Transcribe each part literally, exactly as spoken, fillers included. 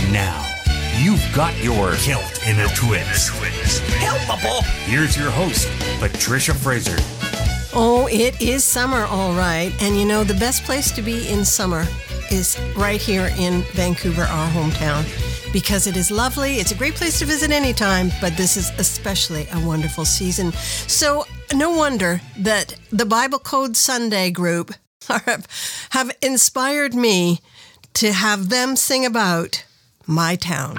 Now, you've got your Kilt in a Twist. Helpable. Here's your host, Patricia Fraser. Oh, it is summer, all right. And you know, the best place to be in summer is right here in Vancouver, our hometown, because it is lovely. It's a great place to visit anytime, but this is especially a wonderful season. So no wonder that the Bible Code Sunday group have, have inspired me to have them sing about my town.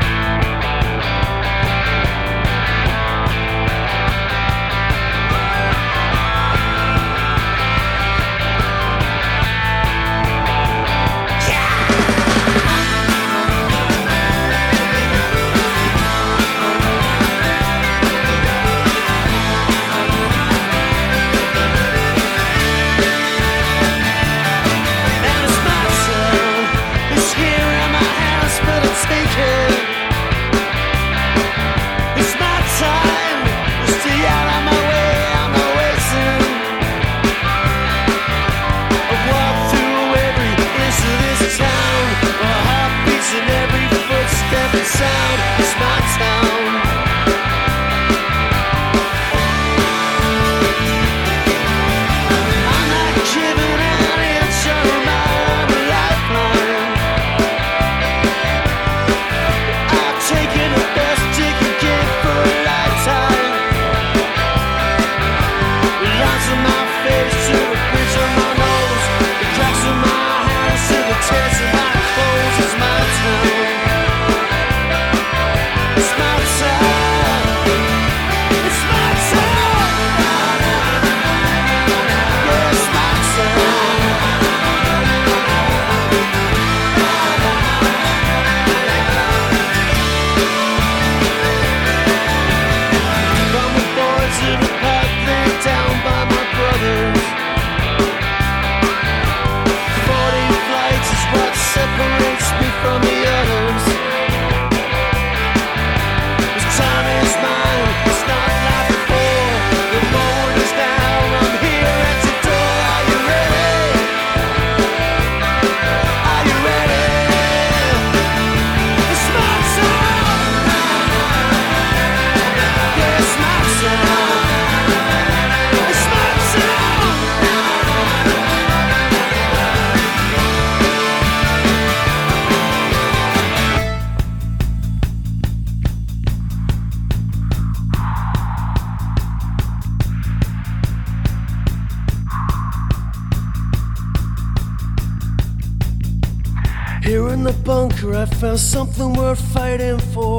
Here in the bunker I found something worth fighting for.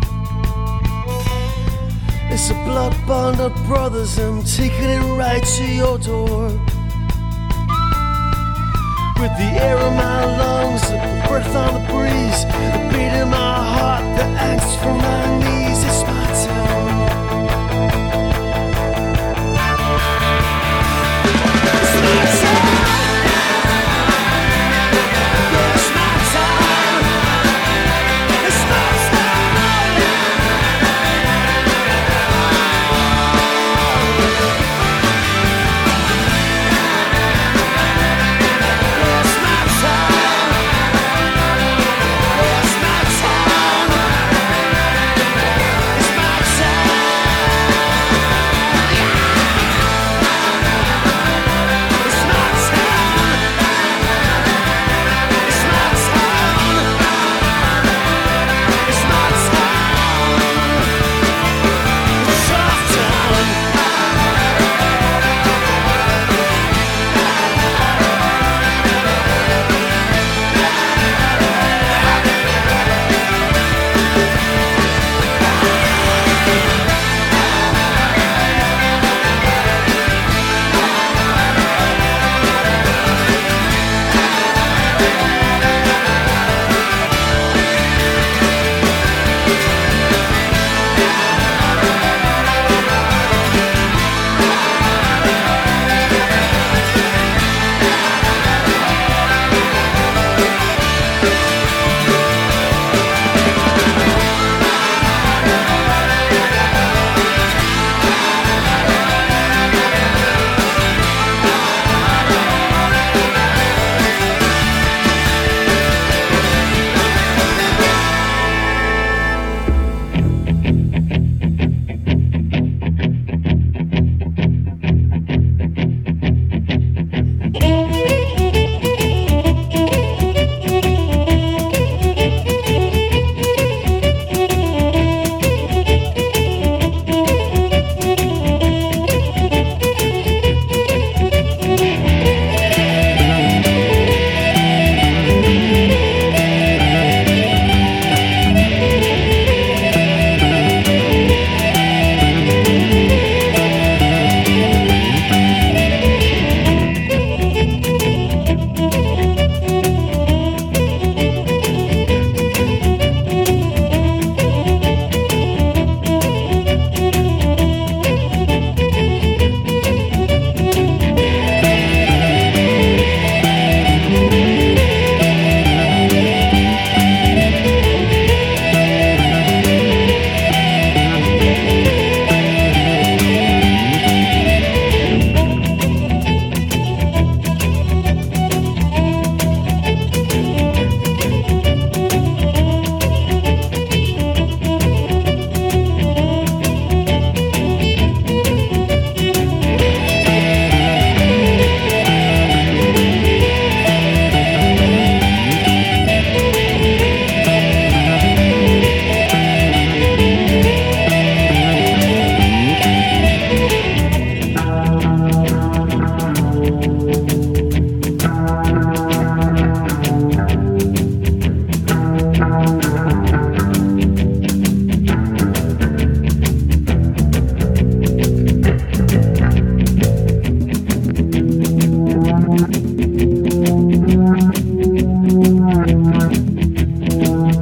It's a blood bond of brothers, I'm taking it right to your door. With the air in my lungs, the breath on the breeze, the beat in my heart, the angst from my knees. It's my town. It's my town.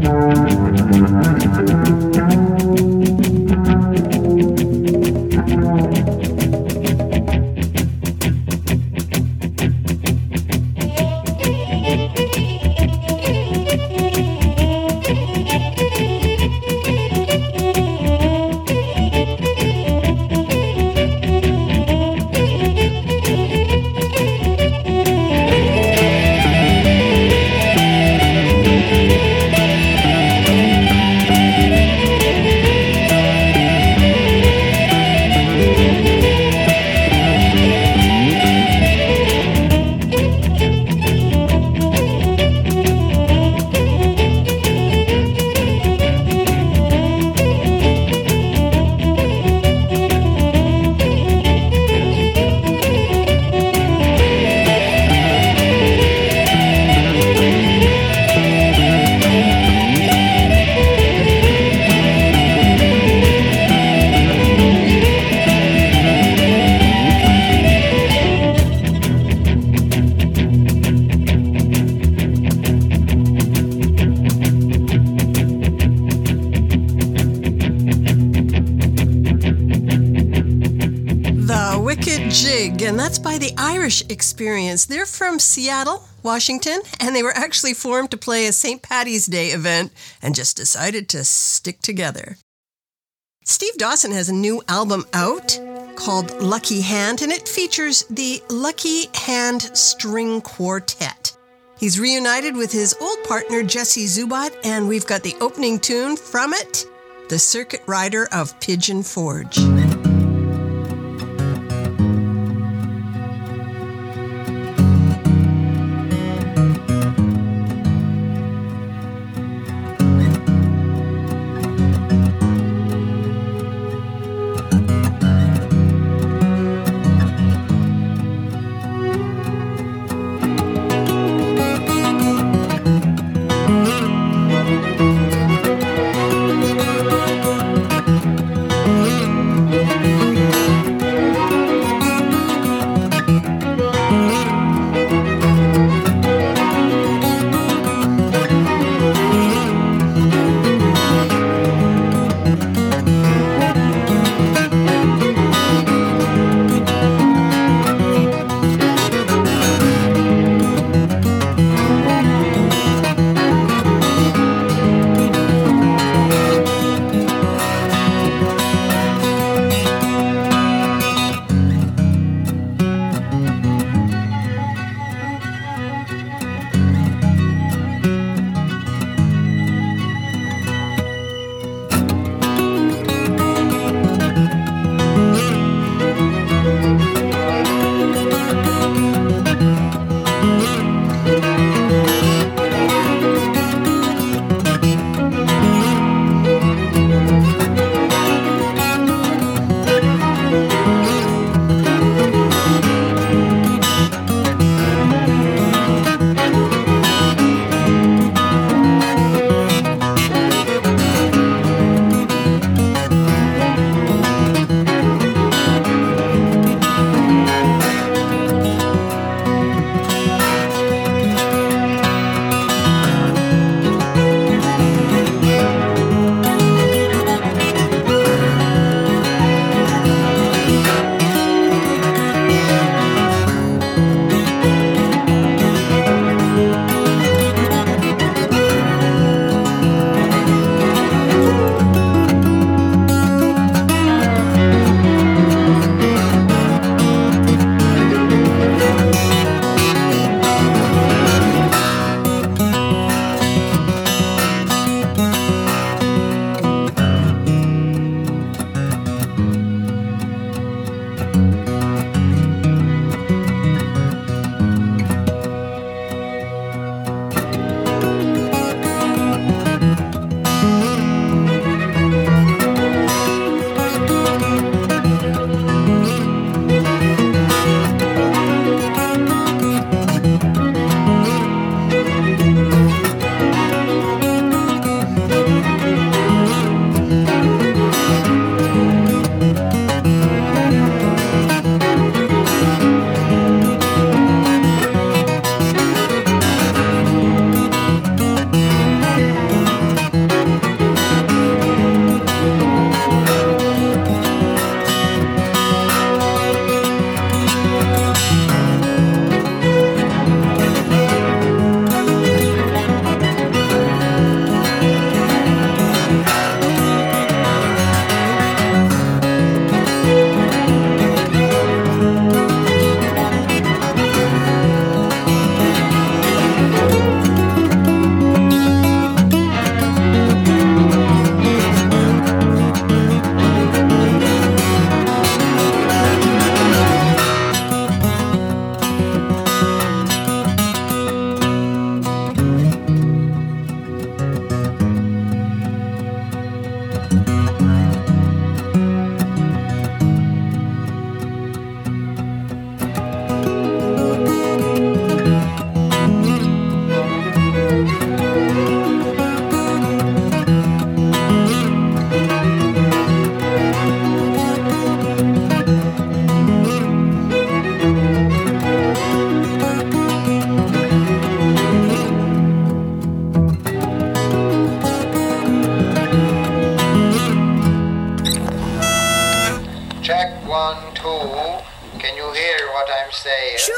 And that's by the Irish Experience. They're from Seattle, Washington, and they were actually formed to play a Saint Paddy's Day event and just decided to stick together. Steve Dawson has a new album out called Lucky Hand, and it features the Lucky Hand String Quartet. He's reunited with his old partner, Jesse Zubat, and we've got the opening tune from it, The Circuit Rider of Pigeon Forge.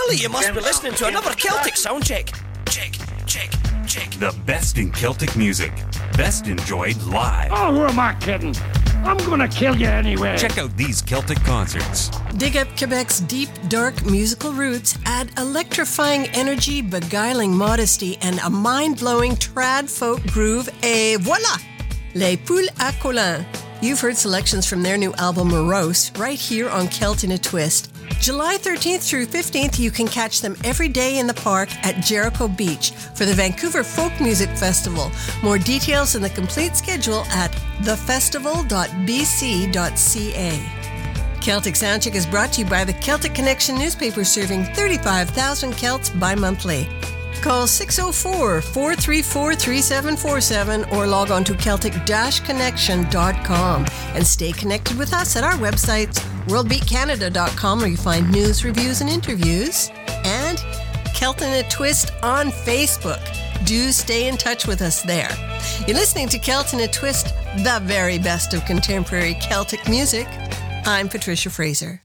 Golly, you must be listening to another Celtic sound check. Check, check, check. The best in Celtic music. Best enjoyed live. Oh, who am I kidding? I'm gonna kill you anyway. Check out these Celtic concerts. Dig up Quebec's deep, dark musical roots, add electrifying energy, beguiling modesty, and a mind-blowing trad folk groove, et voila! Les Poules à Colin. You've heard selections from their new album Morose right here on Celt in a Twist. July thirteenth through fifteenth, you can catch them every day in the park at Jericho Beach for the Vancouver Folk Music Festival. More details and the complete schedule at the festival dot b c dot c a. Celtic Soundcheck is brought to you by the Celtic Connection newspaper, serving thirty-five thousand Celts bi-monthly. Call six oh four, four three four, three seven four seven or log on to celtic dash connection dot com and stay connected with us at our websites, world beat canada dot com, where you find news, reviews, and interviews, and Celt in a Twist on Facebook. Do stay in touch with us there. You're listening to Celt in a Twist, the very best of contemporary Celtic music. I'm Patricia Fraser.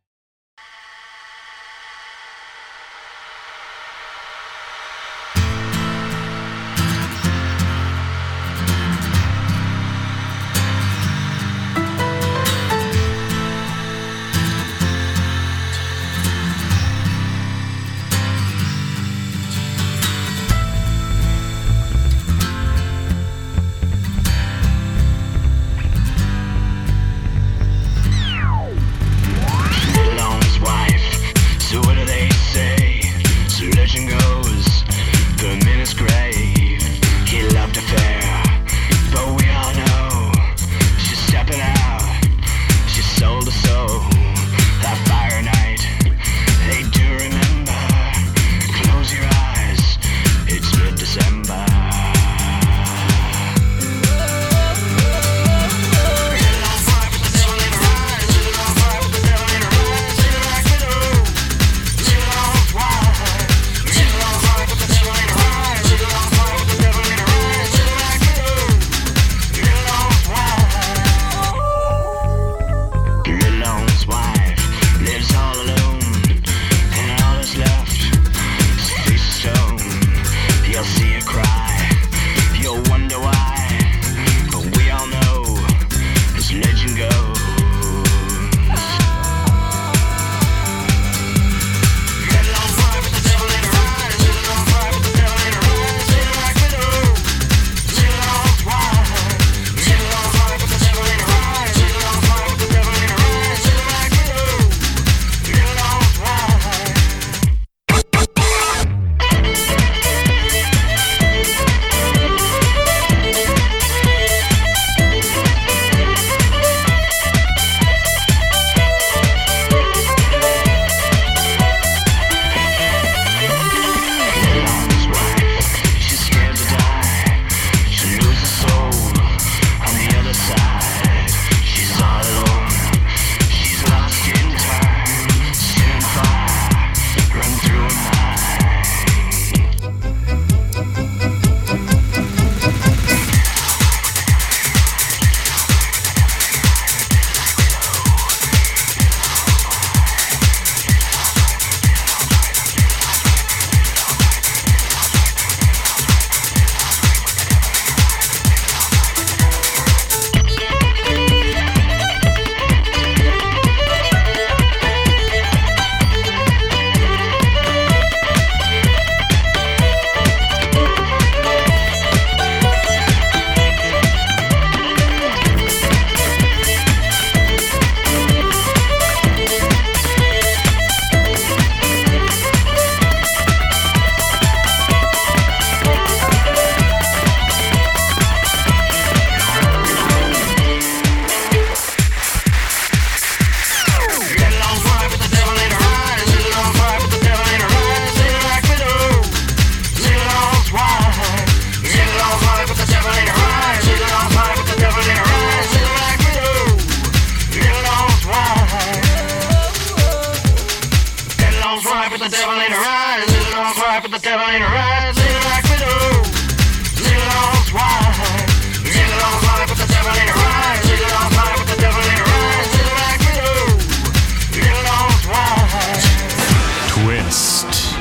but the devil ain't right. Little like widow, little old swine. Little old swine, but the devil ain't right. Little old swine, but the devil ain't right. Little like widow, little old swine. Twist.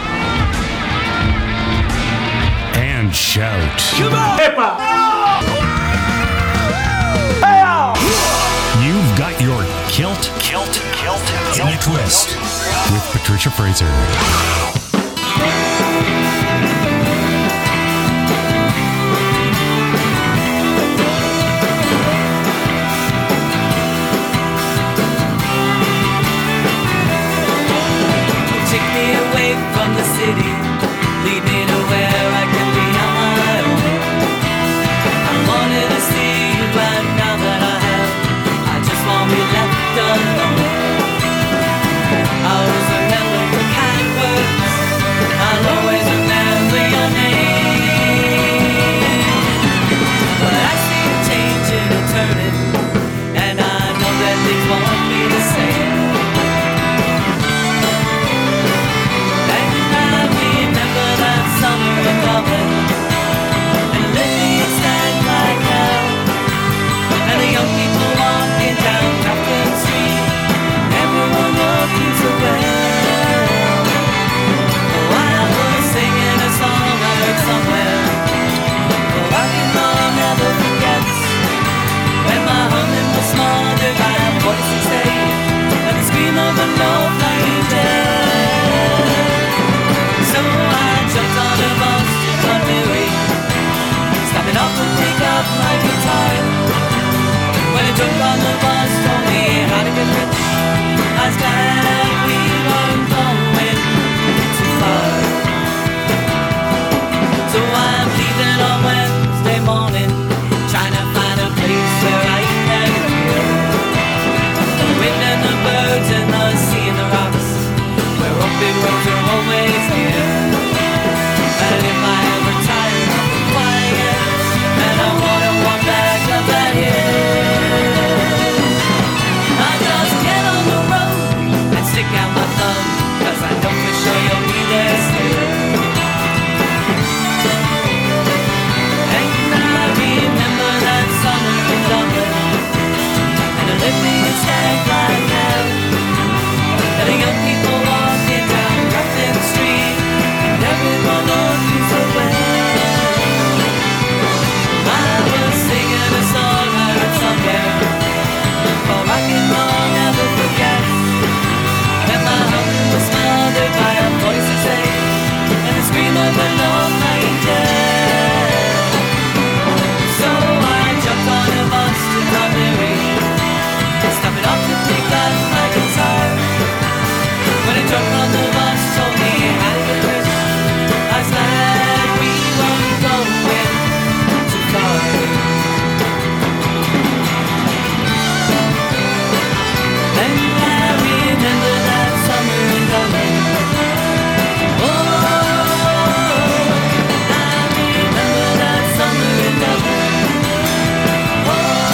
in a Twist with Patricia Fraser. Take me away from the city, lead me to where I can be on my own. I wanted to see you, but now that I have, I just won't be left alone. I always remember your kind words, I'll always remember your name. But I see you changing and turning, and I know that things won't be the same. Summer in Dublin, and the leaves stand like hell, and the young people walking down Grafton Street, everyone looking so well. Oh, I was singing a song I heard somewhere, oh, I can long never forget, when my humming was smothered by a voice that said, and the scream of a low-flying death. So I jumped on a bus to Connery, stopping off to pick up my guitar. When I jumped on the bus, told me how to get rich, I was glad we weren't going too far. So I'm leaving on Wednesday morning, trying to find a place where I can hear the wind and the birds and the sea and the rocks, where open roads are always near. And if I ever tire of the quiet, and I wanna walk back up that hill, I just get on the road and stick out my thumb, 'cause I know for sure you'll be there still. And I remember that summer in Dublin, and the Olympics stand like hell, and the young people walking down Grafton Street, and everyone looking so well. I was singing a song I heard somewhere, for rock and roll never forgets, and my heart was smothered by a voice that said, and the scream of a long-night death. So I jumped on a bus to Connery, stopping off to pick up my guitar. When I jumped on the bus, told me how to get rich, I was glad we weren't going too far. And I remember that summer in Dublin. Oh, I remember that summer in Dublin. Oh,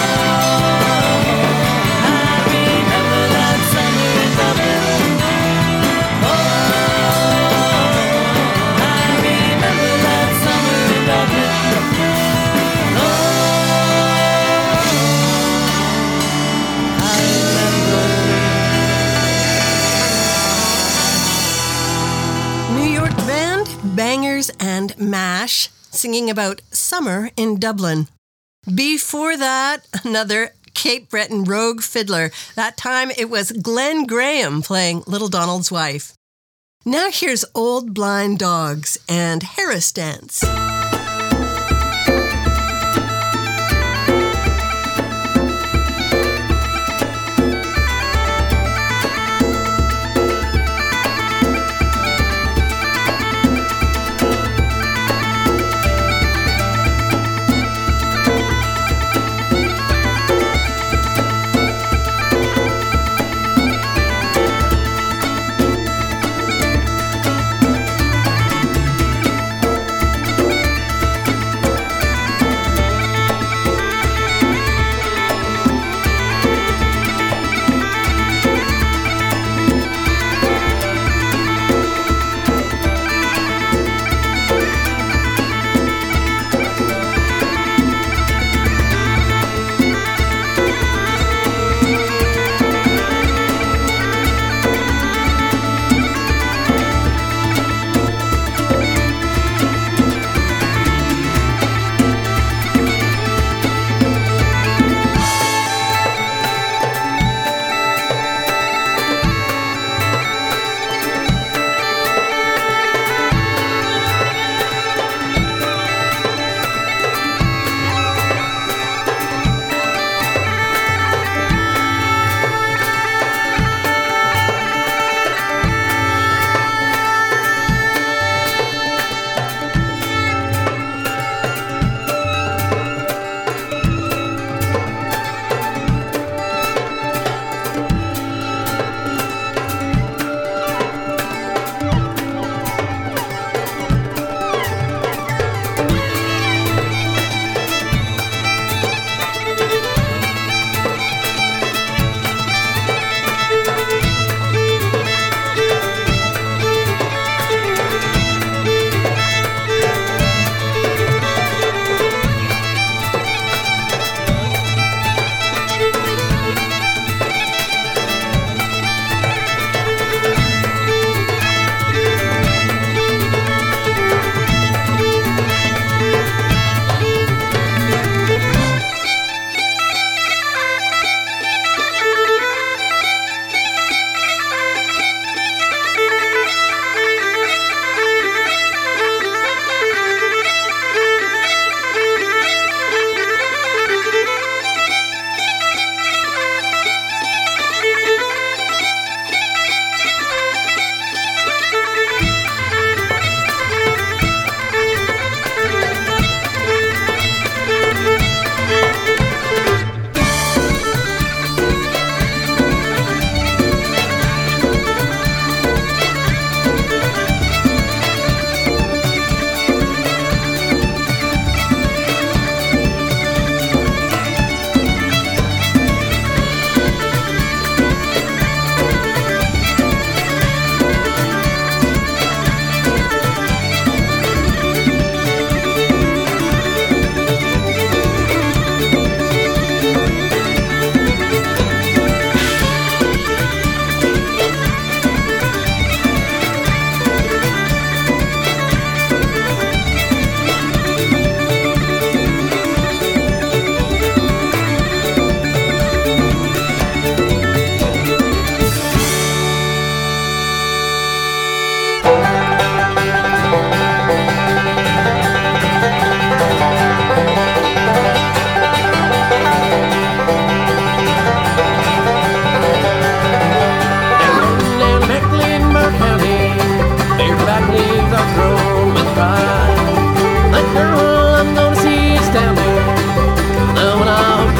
I remember that summer in Dublin. New York band Bangers and Mash singing about summer in Dublin. Before that, another Cape Breton Rogue fiddler. That time it was Glenn Graham playing Little Donald's Wife. Now here's Old Blind Dogs and Harris Dance.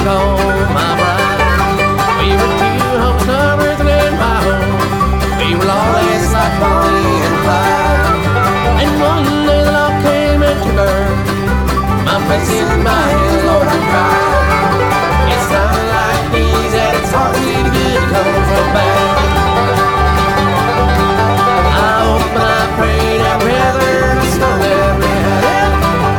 call my bride. We were two homes lovers in my home. We were always like Bonnie and Clyde. And one day the law came and took her. My face in my hands, Lord, I cried. It's times like these that it's hard to see the good come from bad. I hope and I pray that weather the storm that we had.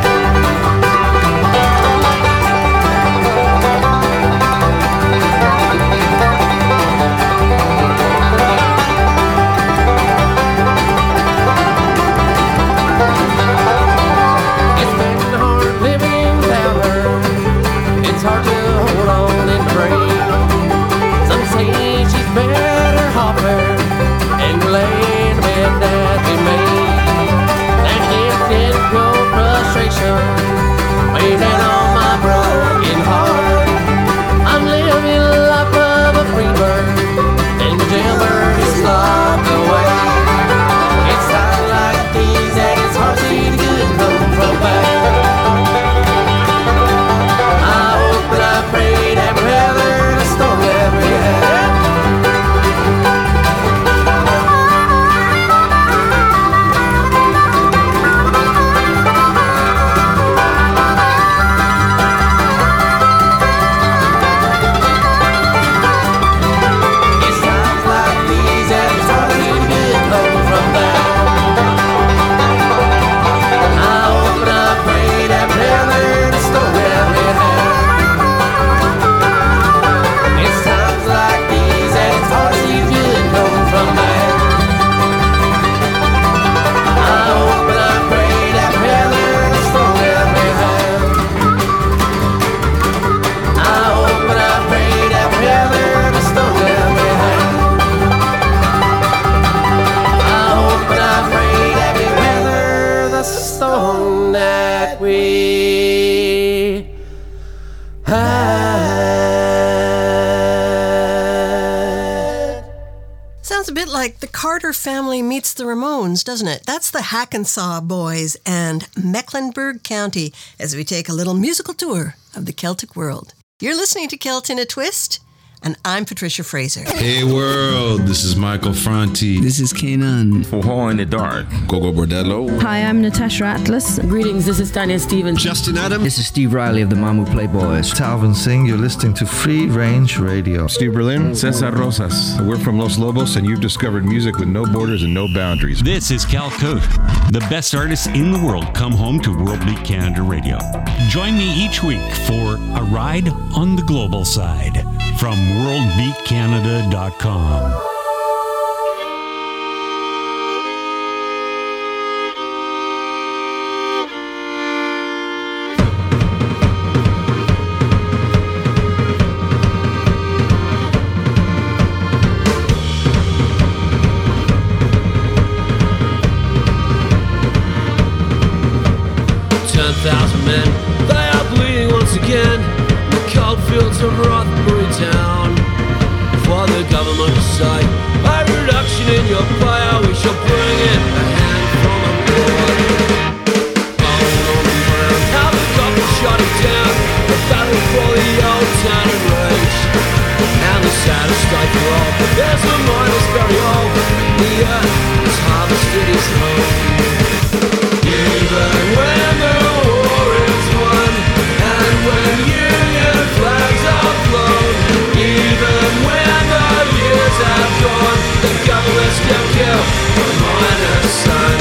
It's been hard living without her. It's hard to hold on and pray. Some say she's better off her and lay in bed that we made. That gift didn't grow frustration, weighing down on my broken heart. I'm living the life of a free bird, and the jailbird is locked away. It's times like these that it's hard to see the good come from bad. I hope and I pray that we weather the storm that we had. It's times like these that it's hard to see the good come from bad. I hope and I pray that we weather the storm that we had. It's times like these that it's hard to see the good come from bad. I hope and I pray that we weather the storm that we had. I hope and I pray that we weather the storm that we had. I hope and I pray that we weather the storm that we had. Sounds a bit like the Carter Family meets the Ramones, doesn't it? That's the Hackensaw Boys and Mecklenburg County as we take a little musical tour of the Celtic world. You're listening to Celt in a Twist, and I'm Patricia Fraser. Hey world, this is Michael Franti. This is Kanan. Four in the Dark. Gogo Bordello. Hi, I'm Natasha Atlas. Greetings, this is Tanya Stevens. Justin Adam. This is Steve Riley of the Mamu Playboys. Talvin Singh, you're listening to Free Range Radio. Steve Berlin. Cesar Rosas. We're from Los Lobos, and you've discovered music with no borders and no boundaries. This is Cal Cote. The best artists in the world come home to World Beat Canada Radio. Join me each week for a ride on the global side from world beat canada dot com. Ten thousand men, they are bleeding once again. The cold fields of Rothbury Town. For the government to say a reduction in your pay, we shall bring in a hand from abroad. On Norman Brown, how the government shut it down. The battle for the old town and rage. And the saddest state for all, there's a mine that's very old. The earth is harvested its home. Even when the war is won, and when Union flags are flown, even when the years have gone, the government still kill the miner's son.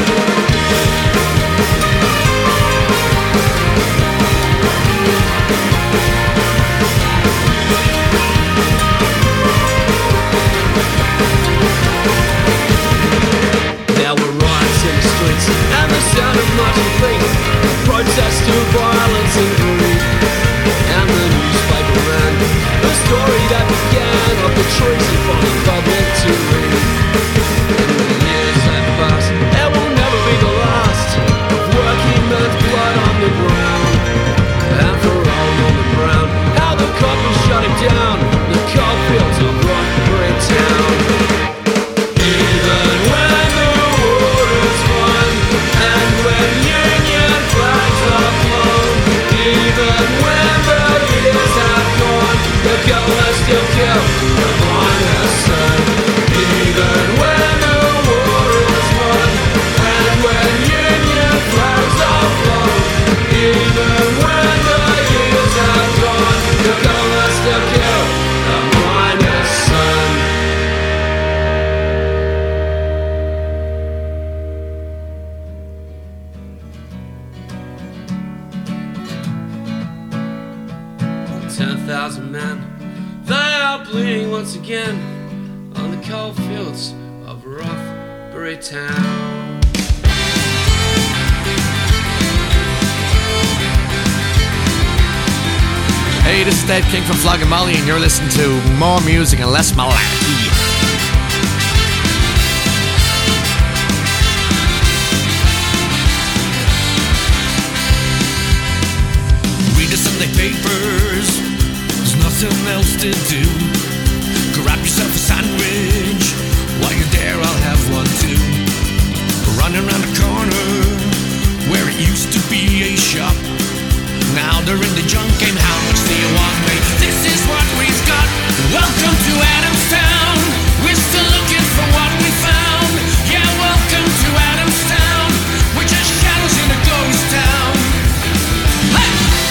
ten thousand men, they are bleeding once again on the cold fields of Roughbury Town. Hey, this is Dead King from Flogging Molly, and you're listening to more music and less malarkey. Read the Sunday papers, there's nothing else to do. Grab yourself a sandwich, while you're there I'll have one too. Running around the corner, where it used to be a shop, now they're in the junk game. How much do you want, mate? This is what we've got. Welcome to Adamstown. We're still looking for what we found. Yeah, welcome to Adamstown. We're just shadows in a ghost town. Hey!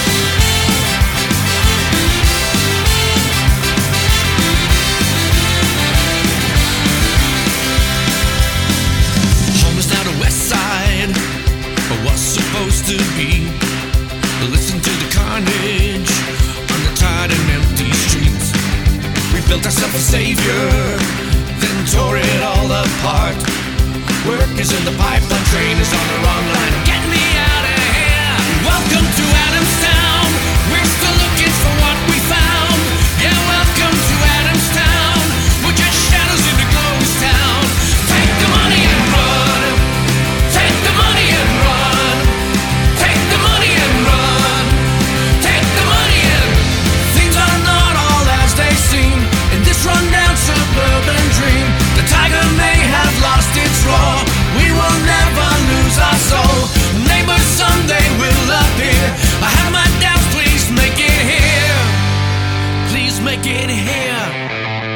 Home is now the west side, but what's supposed to be? Listen to the carnage on the tired and empty streets. We built ourselves a savior, then tore it all apart. Work is in the pipeline, train is on the wrong line. Get me out of here. Welcome to Adamstown. We're still looking for what we found. Yeah, welcome to Adamstown. We're just shadows in a ghost town. Take the money and run. Take the money and run. Take the money and run. Take the money and things are not all as they seem in this rundown suburban dream. The tiger may have lost its roar. We will never lose our soul. Neighbors someday will appear. I have my doubts, please make it here. Please make it here.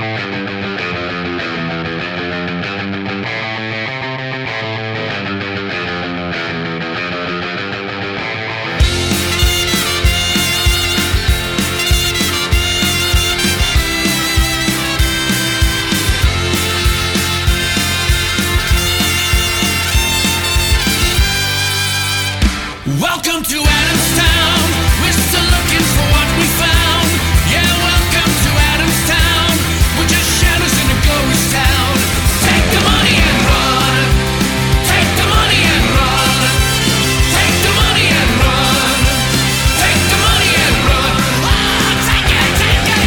Welcome to Adamstown. We're still looking for what we found. Yeah, welcome to Adamstown. We're just shadows in a ghost town. Take the money and run. Take the money and run. Take the money and run. Take the money and run. Oh, take it, take it.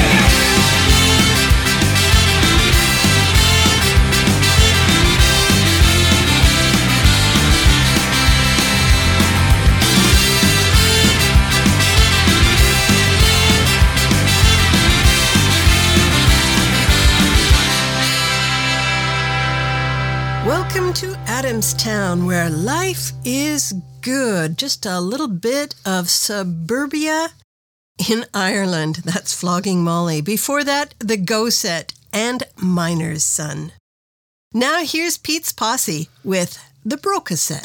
Welcome to Adamstown, where life is good. Just a little bit of suburbia in Ireland. That's Flogging Molly. Before that, the Go Set and Miner's Son. Now here's Pete's Posse with the Broca Set.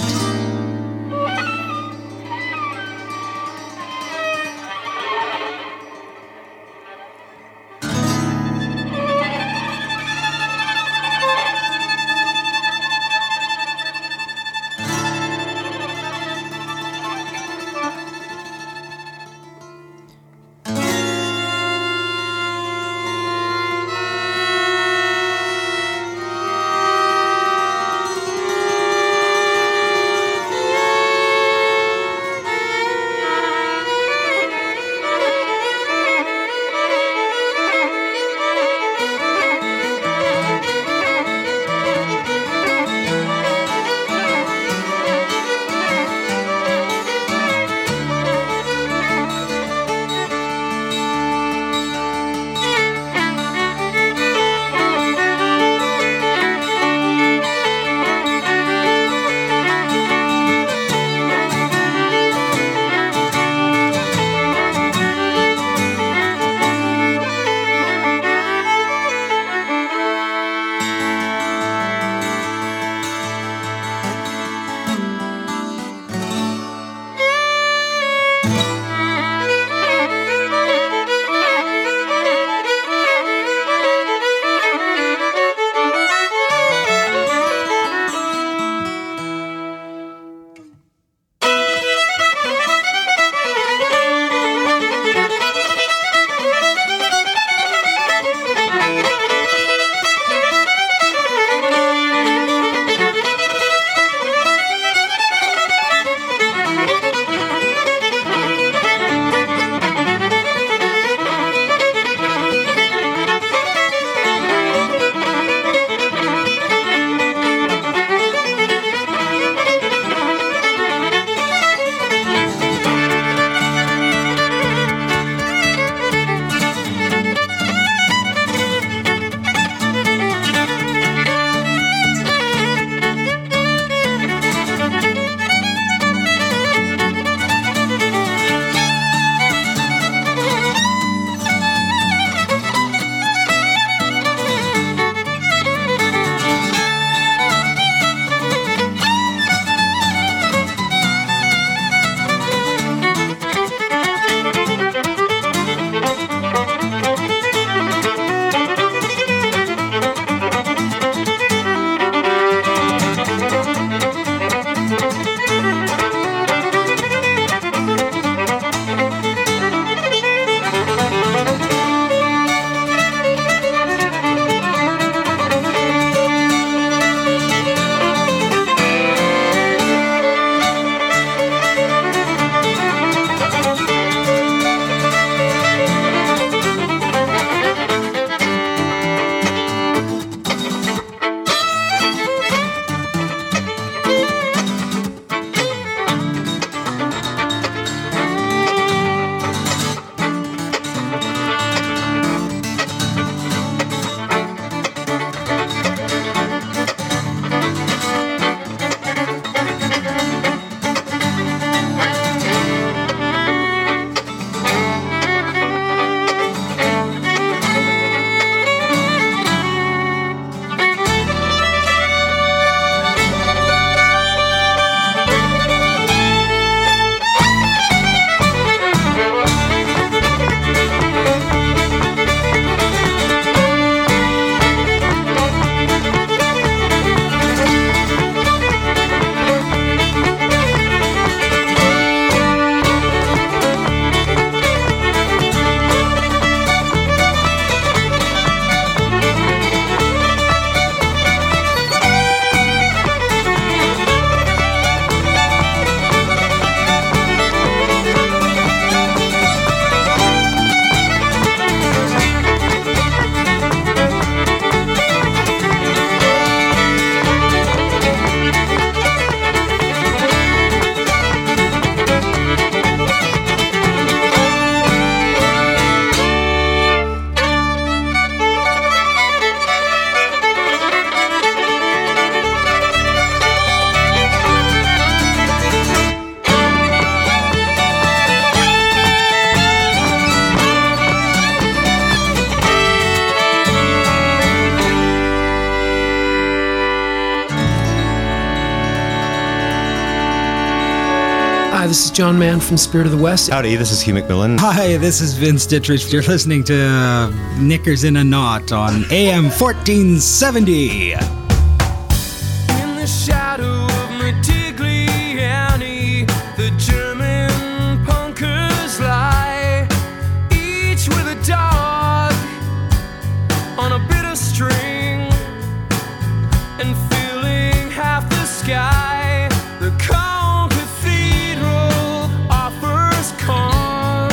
this is John Mann from Spirit of the West. Howdy, this is Hugh McMillan. Hi, this is Vince Dittrich. You're listening to uh, Knickers in a Knot on A M fourteen seventy. In the shadow of Modigliani, the German punkers lie, each with a dog on a bit of string, and filling half the sky. The calm cathedral offers calm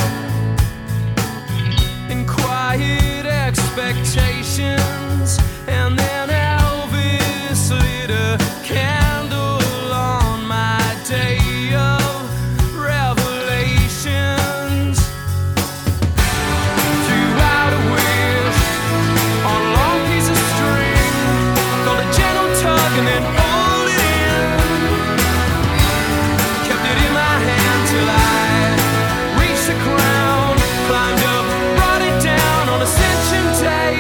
and quiet expectations, and then Elvis lit a candle on my day of revelations. Threw out a wish on a long piece of string, felt a gentle tug and then pulled it in. Kept it in my hand till I reached the ground, climbed up, brought it down on Ascension Day.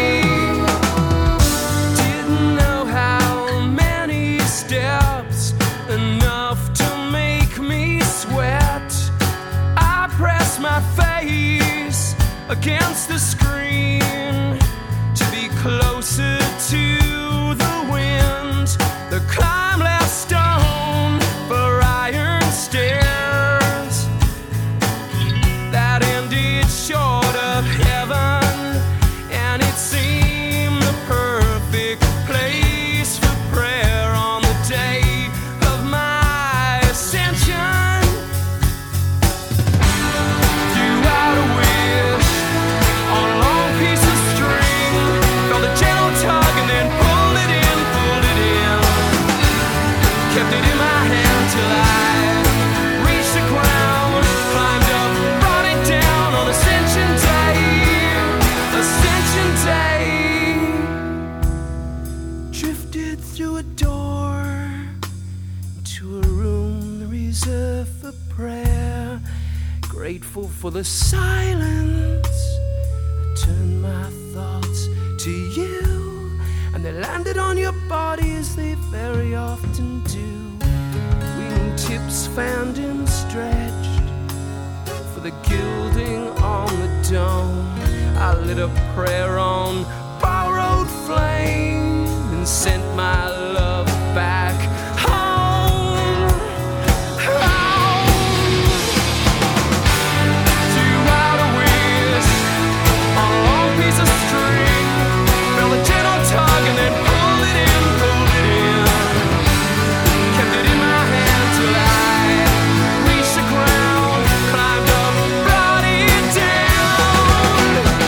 Didn't know how many steps, enough to make me sweat. I pressed my face against the screen to be closer to the wind. The climb left stone for iron stairs that ended short of heaven, and it seemed the perfect place for prayer on the day of my ascension. Threw out a wish on a long piece of string, felt a gentle tug and then pulled it in, pulled it in. Kept it in my hand till I reached the ground, climbed up, brought it down on Ascension Day, Ascension Day. Drifted through a door to a room reserved for prayer, grateful for the silence. I turned my thoughts to you, and they landed on your body as they very often do. Wingtips fanned and stretched for the gilding on the dome. I lit a prayer on borrowed flame and sent my love back home. Home. Threw out a wish on a long piece of string, felt a gentle tug and then pulled it in, pulled it in. Kept it in my hand till I reached the ground, climbed up, brought it down.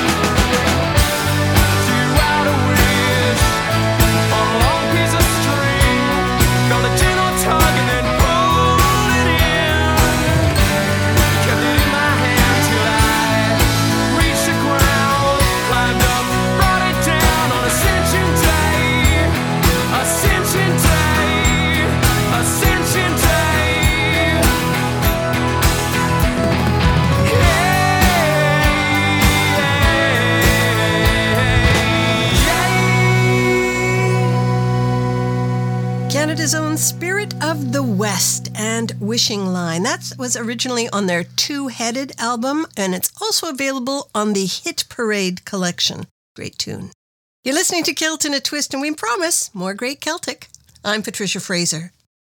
Threw out a wish on a long piece of string, felt a gentle tug and then pulled it in. Kept it in my hand till I reached the ground, climbed up, brought it down on Ascension Day, Ascension Day, Ascension Day. Canada's own Spirit of the West and Wishing Line. That was originally on their Two-Headed album, and it's also available on the Hit Parade collection. Great tune. You're listening to Kilt in a Twist, and we promise more great Celtic. I'm Patricia Fraser.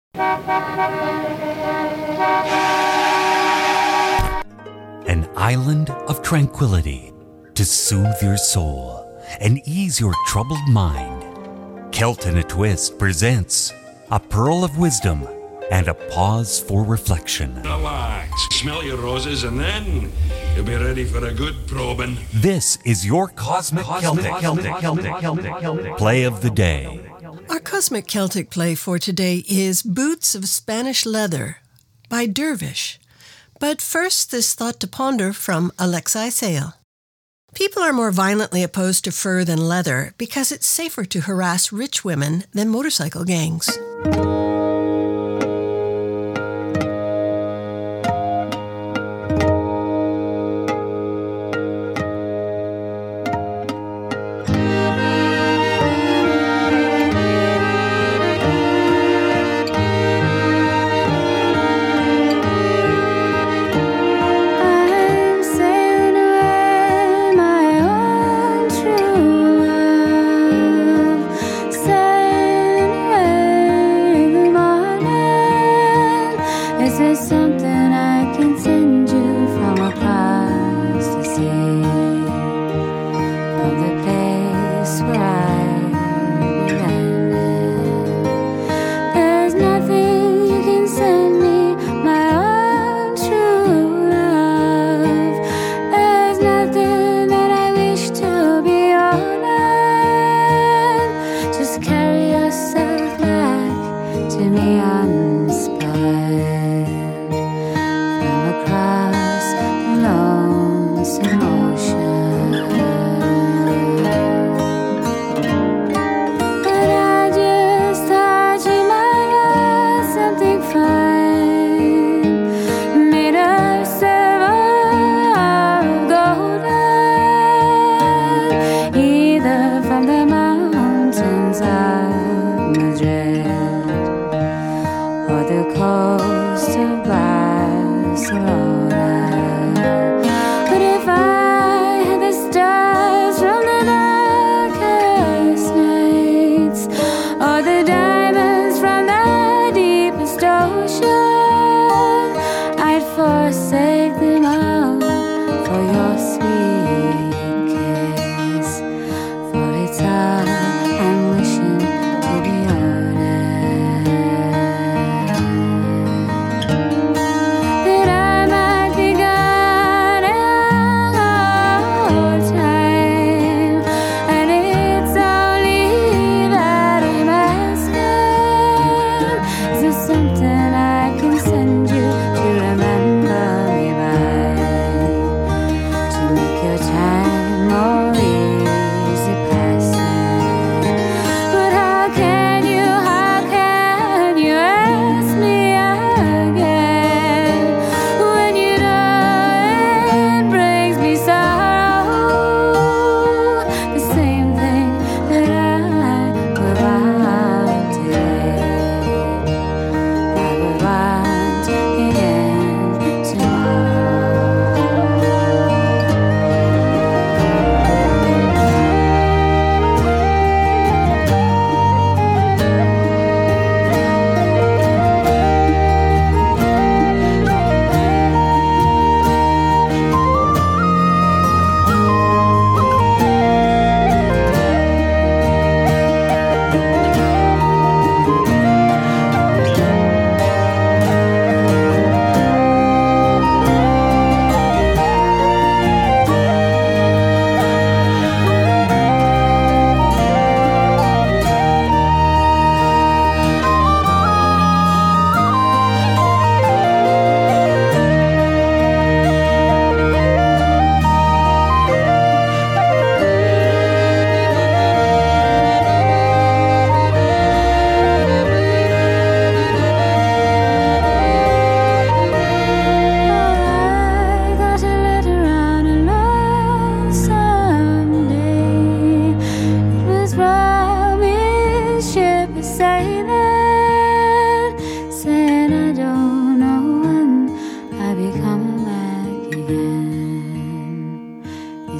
An island of tranquility to soothe your soul and ease your troubled mind. Kilt in a Twist presents a pearl of wisdom and a pause for reflection. Relax, smell your roses, and then you'll be ready for a good probing. This is your Cosmic Celtic, Celtic, Celtic, Celtic, Celtic play of the day. Our Cosmic Celtic play for today is Boots of Spanish Leather by Dervish. But first, this thought to ponder from Alexei Sayle. People are more violently opposed to fur than leather because it's safer to harass rich women than motorcycle gangs.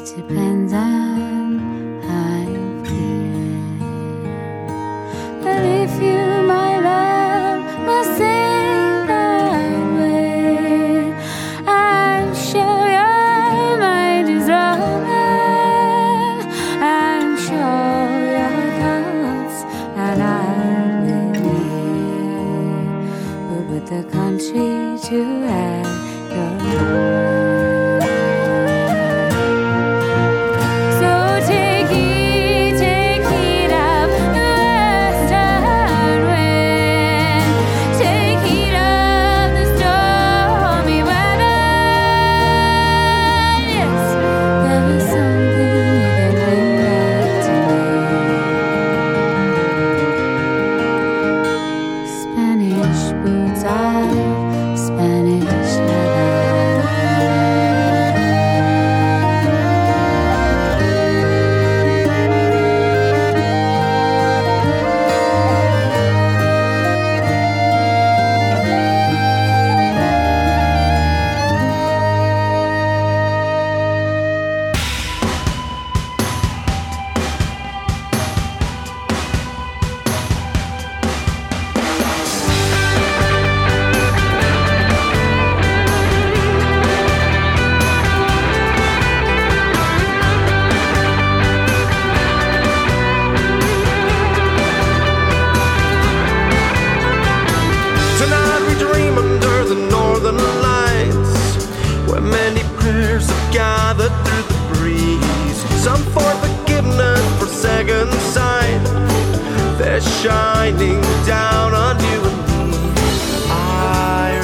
it depends on how you feel. But if you, my love, must say that way, I'm sure your mind is rolling. I'm sure your thoughts and I'll be here. But with the country to add your love. Shining down on you and me. I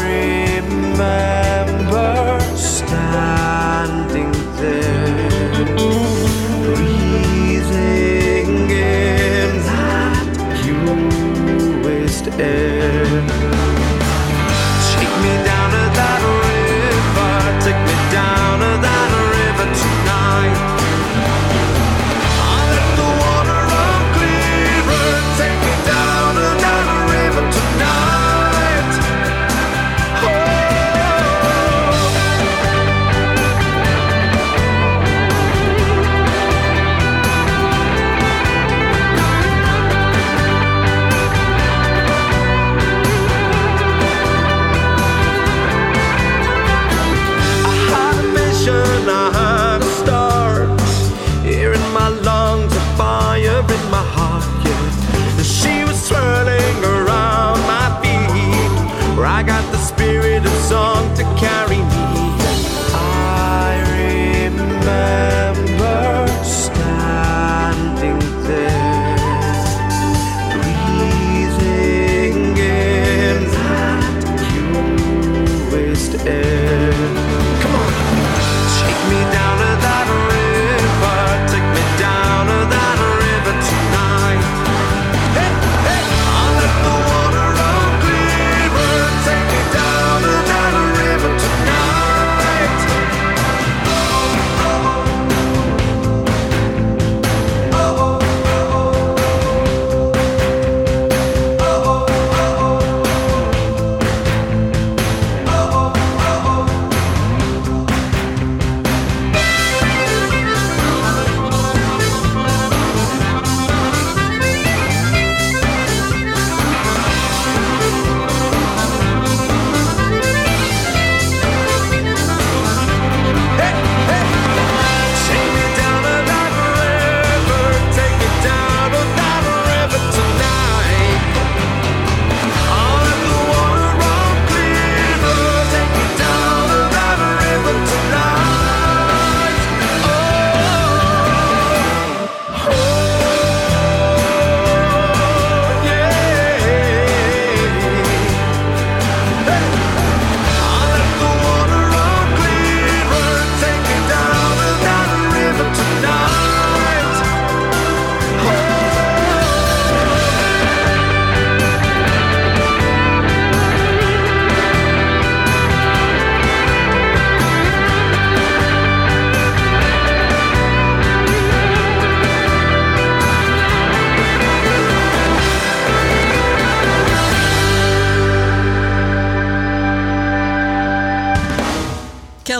remember standing there, breathing in that purest air. Take me down to that river, take me down to that river tonight. I'll let the water run clearer. Take me down to that river.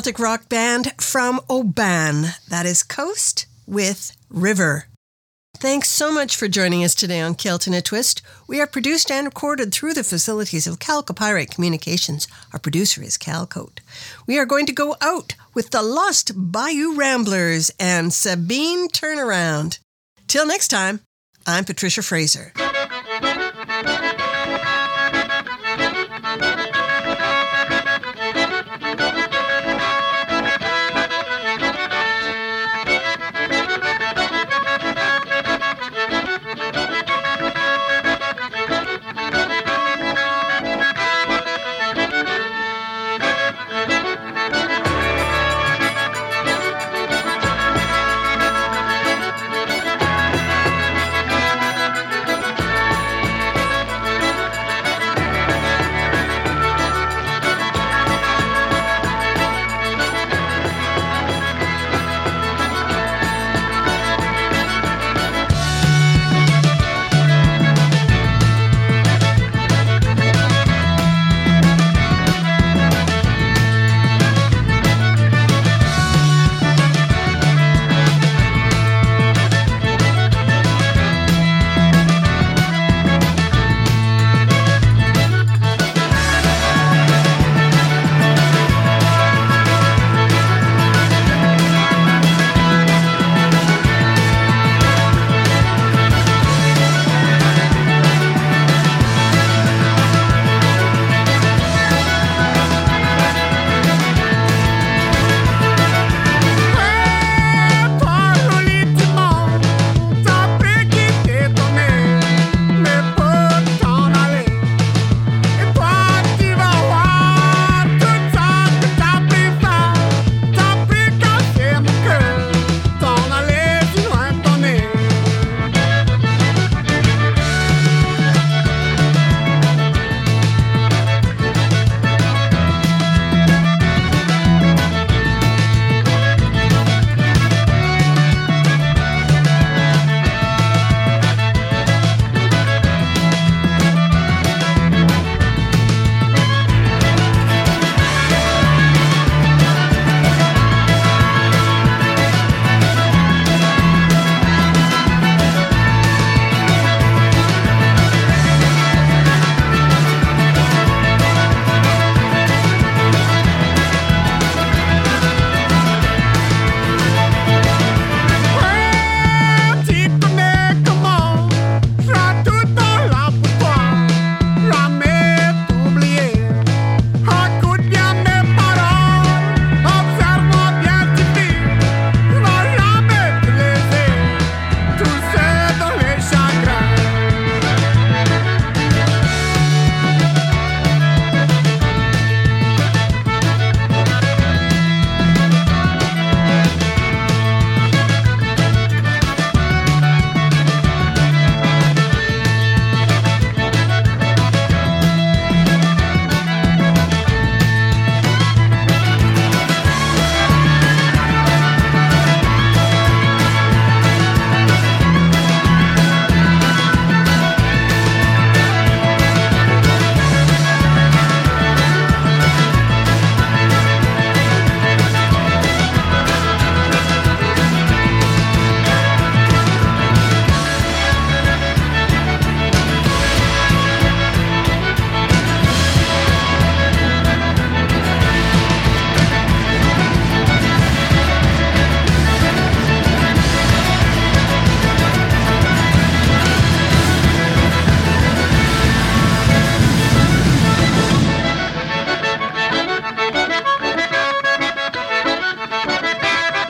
Celtic rock band from Oban. That is Coast with River. Thanks so much for joining us today on Kilt in a Twist. We are produced and recorded through the facilities of Calcopyrite Communications. Our producer is Cal Cote. We are going to go out with the Lost Bayou Ramblers and Sabine Turnaround. Till next time, I'm Patricia Fraser.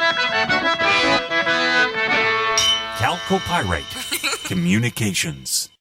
Calcopyrite Communications.